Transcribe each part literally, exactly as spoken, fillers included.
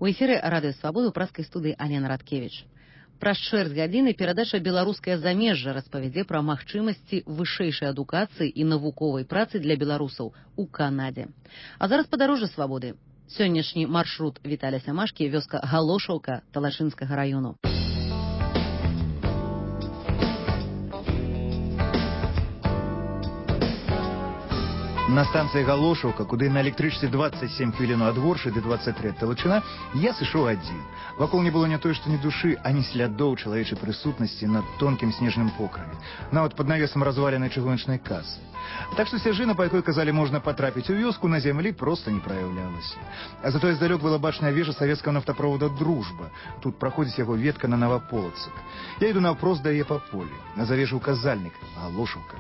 У эфіры радыё Свабода ў праскай студыі Алена Радкевіч. Праз чвэрць гадзіны перадача «Беларускае замежжа» распавядзе пра магчымасці вышэйшай адукацыі і навуковай працы для беларусаў у Канадзе. А зараз падарожжа Свабоды. Сённяшні маршрут Віталя Сямашкі, вёска Галошаўка Талачынскага раёну. На станцыі Галошаўка, куды на электрычцы двадцать семь хвілін ад Воршы ды двадцать три ад Талачына, я сышоў адзін. Вакол не было не той, што ні душы, ані слядоў чалавечай прысутнасці на тонкім снежным покрыве, нават пад навесам разваленай чыгуначнай касы. Так што сцяжына, па якой казалі можна патрапіць у вёску, на зямлі проста не праяўлялася. А затое здалёк была бачная вежа савецкага нафтаправода «Дружба». Тут праходзіць яго ветка на Наваполацак. Я іду наўпрост да яе па полі. На завежы указальнік Галошаўка.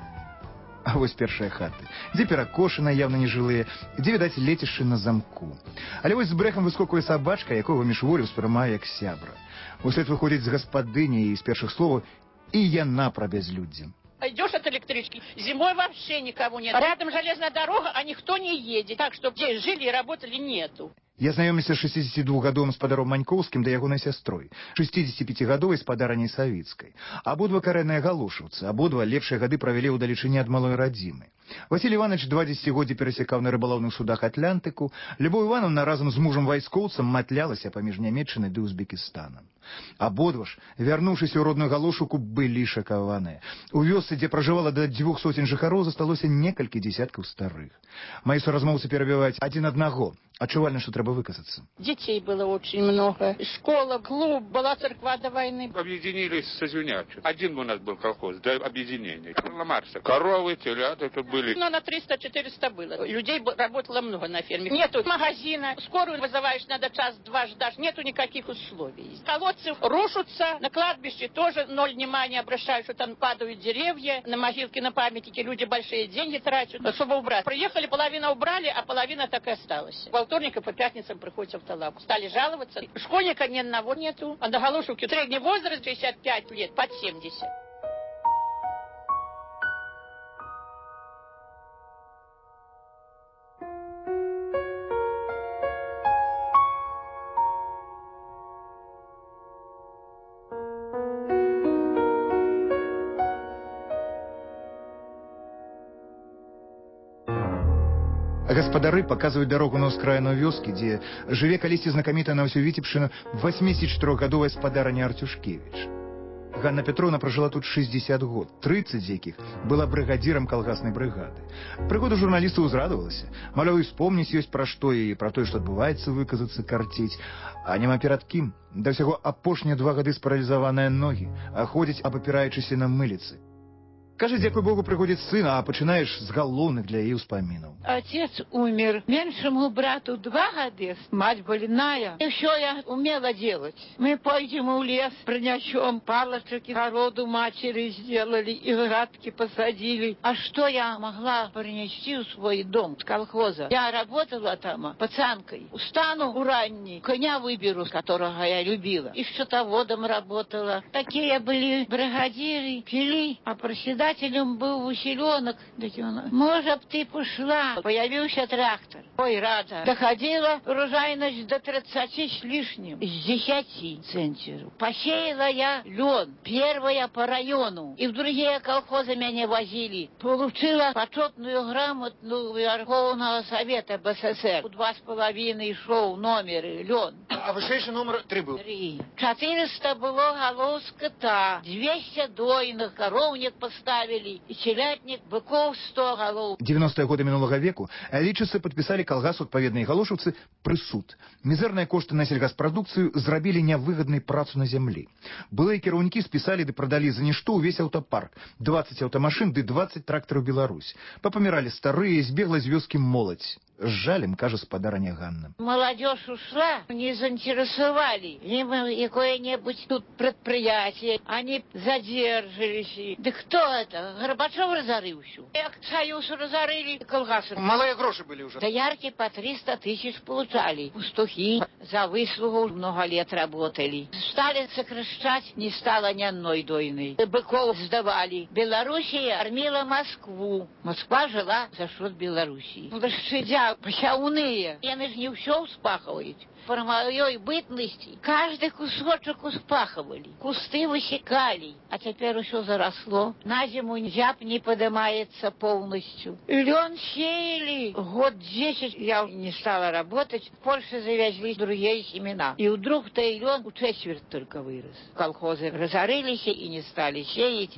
А вось першыя хаты, дзе перакошаны, явна нежылыя, дзе, відаць, лецішчы на замку. Але вось з брэхам выскокуе сабачка, якога міжволі ўспрымае як сябра. Услед выходзіць з гаспадыні і з першых словаў, і яна пра бязлюддзе. Идешь от электрички, зимой вообще никого нет. Рядом железная дорога, а никто не едет. Так что здесь жили и работали нету. Я знаёміўся з шестидесятидвухгадовым спадаром Манькоўскім да ягонай сястрой, шестидесятипятигадовай спадараняй Савіцкай. Абодва карэнныя галошаўцы, абодва лепшыя гады правялі ў далечыні ад малой радзімы. Васіль Іванович два дзесяцігоддзі перасякаў на рыбалоўных судах Атлантыку, Любоў Івановна разам з мужам-вайскоўцам матлялася паміж Нямецчынай ды Узбекістанам. Абодва ж, вярнуўшыся ў родную Галошаўку, былі шакаваныя. У вёсцы, дзе пражывала да дзвюх соцень жыхароў, засталося некалькі дзесяткаў старых. Мои соразмоўцы перабіваюць адзін аднаго. Адчувальна, што трэба выказацца. Детей было очень много. Школа, клуб, была церква до войны. Объединились со Звенячим. Один у нас был колхоз, до объединения. Карла Марса. Коровы, телята тут были. Но на триста-четыреста было. Людей работало много на ферме. Нету магазина. Скорую вызываешь, надо час-два ждать. Нету никаких условий. Колодцы рушатся. На кладбище тоже ноль внимания обращают, что там падают деревья. На могилке, на памятнике люди большие деньги тратят, чтобы убрать. Приехали, половина убрали, а половина так и осталась. Во вторник и по пятницам приходится в Талапу. Стали жаловаться. Школьника ни одного нету. А на Галошаўке средний возраст шестьдесят пять лет, под семьдесят. Гаспадары паказваюць дарогу на ўскраіну вёскі, дзе жыве калісьці знакамітая на ўсю Віцебшчыну восьмідзесятичатырохгадовая спадараня Артюшкевіч. Ганна Петровна пражыла тут шестьдесят год, тридцать з якіх была брыгадзірам калгаснай брыгады. Прыгоду журналістаў узрадавалася. Маляў, і спомніць ёсць пра што і пра тое, што адбываецца, выказацца, карціць. А няма перад кім. Да ўсяго апошнія два гады спаралізаваныя ногі, а ходзіць, абапіраючыся на мыліцы. Кажи, дзякуй Богу, приходит сын, а починаешь с галлонных для ее вспоминов. Отец умер. Меньшему брату два года. Мать больная. И все я умела делать. Мы пойдем в лес, принесем палочек, городу матери сделали, и градки посадили. А что я могла принести в свой дом с колхоза? Я работала там пацанкой. Устану у ранней, коня выберу, которого я любила. И счетоводом работала. Такие были бригадиры, пили, а проседали. Председателем был Василенок. Может, ты пошла. Появился трактор. Ой, рада. Доходила урожайность до тридцати с лишним. С десяти центнеров. Посеяла я лен. Первая по району. И в другие колхозы меня возили. Получила почетную грамоту Верховного Совета БССР. Два с половиной шел номер лен. А вышейший номер три был? Три. Четыреста было голов скота. Двести дойных коровник поставили. И телятник, быков сто голов. девяностые годы минулого веку лічыцца подписали калгас адпаведныя галошаўцы прысуд. Мізэрныя кошты на сельгаспрадукцыю зрабілі нявыгаднай працу на зямлі. Былыя кіраўнікі спісалі ды прадалі за нішто ўвесь аўтапарк. двадцать аўтамашын ды двадцать трактараў Беларусь. Папаміралі старыя, збегла з вёскі моладзь. С жалем, кажа спадараня Ганна. Молодежь ушла, не заинтересовали. Им какое-нибудь тут предприятие. Они задержались. Да кто это? Горбачев разорил все. Как союз разорили, колгасы. Малые гроши были уже. Доярки по триста тысяч получали. Пастухи за выслугу много лет работали. Стали сокращать, не стало ни одной дойной. Быков сдавали. Белоруссия армила Москву. Москва жила за счет Белоруссии. Лошадя поля пасяўныя. Яны ж не ўсё ўспахваюць. При моей бытности каждый кусочек успахивали, кусты высекали, а теперь все заросло. На зиму зяб не поднимается полностью. Лен сеяли. Год десять я не стала работать. В Польше завезли другие семена. И вдруг-то и лен у четверть только вырос. Колхозы разорились и не стали сеять.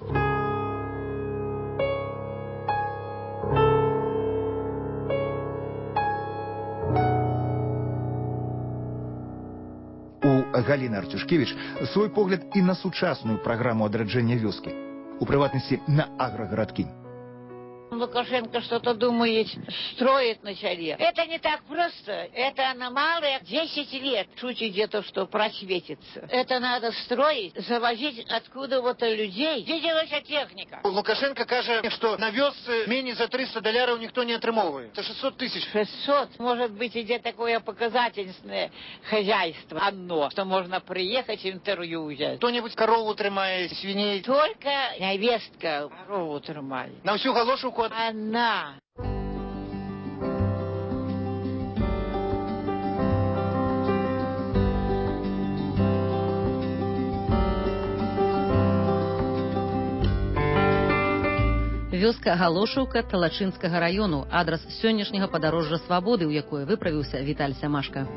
Галіна Артюшкевич свой погляд і на сучасную праграму адраджэння вёскі, у прыватнасці на аграгарадкі. Лукашенко что-то думает, строит на селе. Это не так просто. Это аномалия десять лет. Чуть где-то что просветится. Это надо строить, завозить откуда вот людей. Где делается техника? Лукашенко каже, что на вёсцы менее за триста долларов никто не отрымовывает. Это шестьсот тысяч. шестьсот. Может быть, идет такое показательное хозяйство. Одно, что можно приехать и интервью взять. Кто-нибудь корову тримает, свиней? Только невестка корову тримает. На всю галошу она. Вёска Галошаўка Талачынскага раёну, адрас сённяшняга падарожжа свабоды, у якое выправіўся Віталь Сямашка.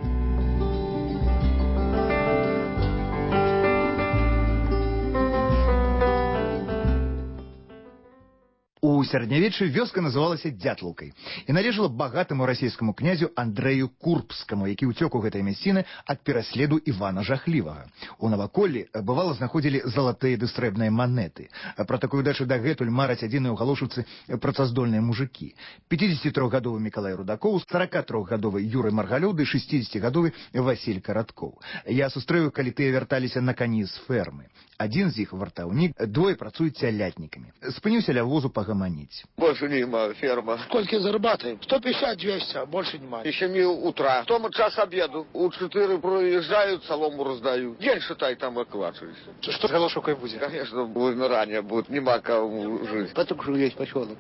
У сярэднявеччы вёска называлася Дятлаўкай і належала багатаму расійскаму князю Андрэю Курбскаму, які ўцёк у гэтай мясціны ад пераследу Івана Жахлівага. У наваколлі бывала знаходзілі залатыя ды срэбныя манеты. Пра такую дачу дагэтуль мараць адзіныя ў галошаўцы працаздольныя мужыкі. пяцідзесяцітрохгадовы Мікалай Рудакоў, саракатрохгадовы Юрый Маргалёў ды шэсцідзесяцігадовы Васіль Караткоў. Я сустрэў, калі тыя вярталіся на кані з фермы. Адзін з іх вартаўнік, двое працуюць цялятнікамі. Спыніўся ля возу пагаманіць. Больше нема ферма. Сколько зарабатываем? сто пятьдесят двести, а больше нема. Еще не утра. Том час обеду. У четыре проезжают, солому раздают. День, считай, там оквачиваешься. Что с галошукой будет? Конечно, вымирание будет. Нема кому жить. Потом же есть поселок.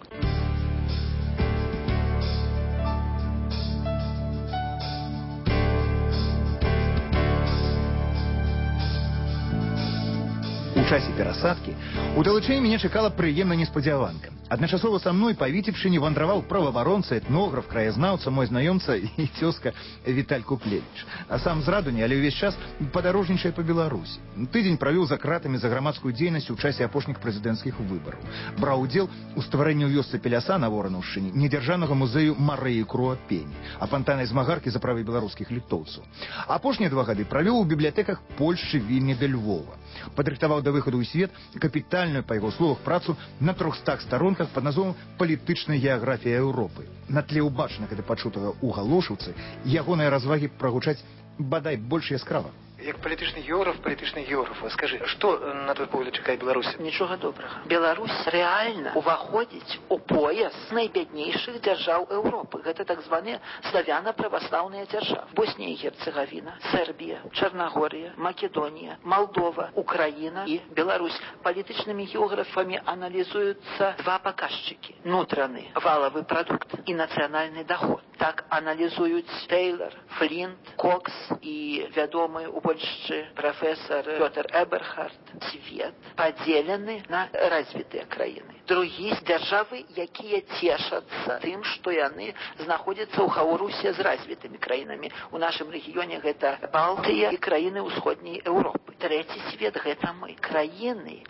У часе перасадкі у Талачыне мяне чакала прыемная неспадзяванка. Адначасова са мной па Віцебшчыне вандраваў праваабаронца, этнограф, краязнаўца, мой знаёмца і цёзка Віталь Куплевіч. А сам з Радуні, але ўвесь час падарожнічае па Беларусі. Тыдзень правёў за кратамі за грамадскую дзейнасць у часе апошніх прэзідэнцкіх выбараў. Браў удзел у стварэнні ў вёсцы Пеляса на Воранаўшчыне недзяржаўнага музею Марыі Круапені, а фантаннай змагаркі за правы беларускіх літоўцаў. Апошнія два гады правёў у бібліятэках Польшчы, Вільні да Львова. Падрыхтаваў да выхаду ў свет капітальную, па яго словах, працу на трохстах старонках пад назвом «Палітычная геаграфія Еўропы». На тле ўбачанага ды пачутага ў Галошаўцы ягоныя развагі прагучаць бадай больш яскрава. Як палітычны географ, палітычны географ, скажи, што, на твой погляд, чакае Беларусь? Нічога добрага. Беларусь рэальна уваходзіць у пояс найбяднейшых дзяржаў Еўропы. Гэта так званыя славяна-праваслаўныя дзяржавы. Боснія і Герцеговіна, Сербія, Чарнагорія, Македонія, Молдова, Украіна і Беларусь. Палітычнымі географамі аналізуюцца два паказчыкі. Нутраны валавы прадукт і нацыянальны даход. Так аналізуюць Тейлор, Флінт, Кокс і вядомы у Польшчы профессор Пётр Эберхард. Свет падзелены на развітыя краіны. Другія дзяржавы, якія цешацца тым, што яны знаходзяцца ў хаўрусе з развітымі краінамі. У нашым рэгіёне гэта Балтыя і краіны ўсходняй Еўропы. Трэці свет гэта мы. Краіны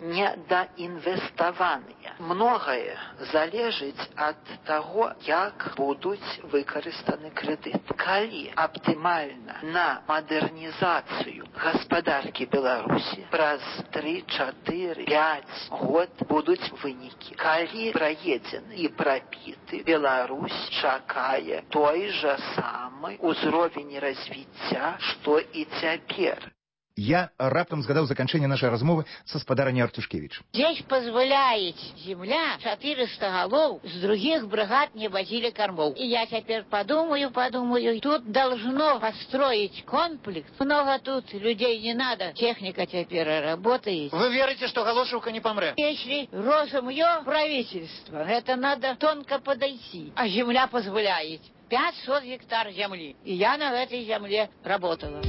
недаінвеставаныя. Многае залежыць ад таго, як будуць выкарыстаны крэдыт. Калі аптымальна на мадэрнізацыю гаспадаркі Беларусі праз тры, чатыры, пяць год будуць вынікі. Калі праедзены і прапіты, Беларусь чакае той жа самы ўзровень развіцця, што і цяпер. Я раптам згадаў заканчэнне нашай размовы са спадарыней Артюшкевич. Здесь позволяет земля четыреста голов с других бригад не возили кормов. И я теперь подумаю, подумаю, тут должно построить комплекс. Много тут людей не надо, техника теперь работает. Вы верите, что Галошевка не помре? Если розум ее правительство, это надо тонко подойти. А земля позволяет. пятьсот гектар земли. И я на этой земле работала.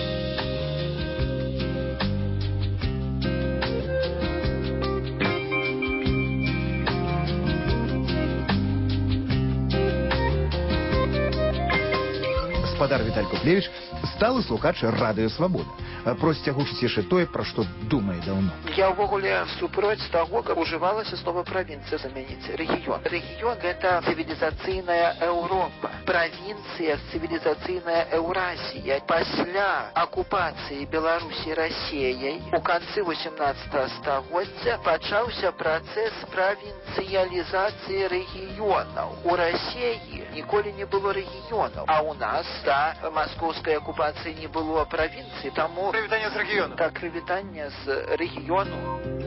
Гаспадар Віталь Куплевіч сталы слухач радыё Свабода. Просіць агучыць яшчэ тое, пра што думае даўно. Я ўвогуле супроць таго, каб ужывалася слова правінцыя замяніць рэгіён. Рэгіён гэта цывілізацыйная Еўропа. Правінцыя цывілізацыйная Еўразія. Пасля акупацыі Беларусі Расіяй у канцы восемнадцатага стагоддзя пачаўся працэс правінцыялізацыі рэгіёнаў. У Расіі ніколі не было рэгіёнаў, а ў нас да маскоўскай акупацыі не было правінцыі, таму Прывітанне з рэгіёну. Так, прывітанне з рэгіёну.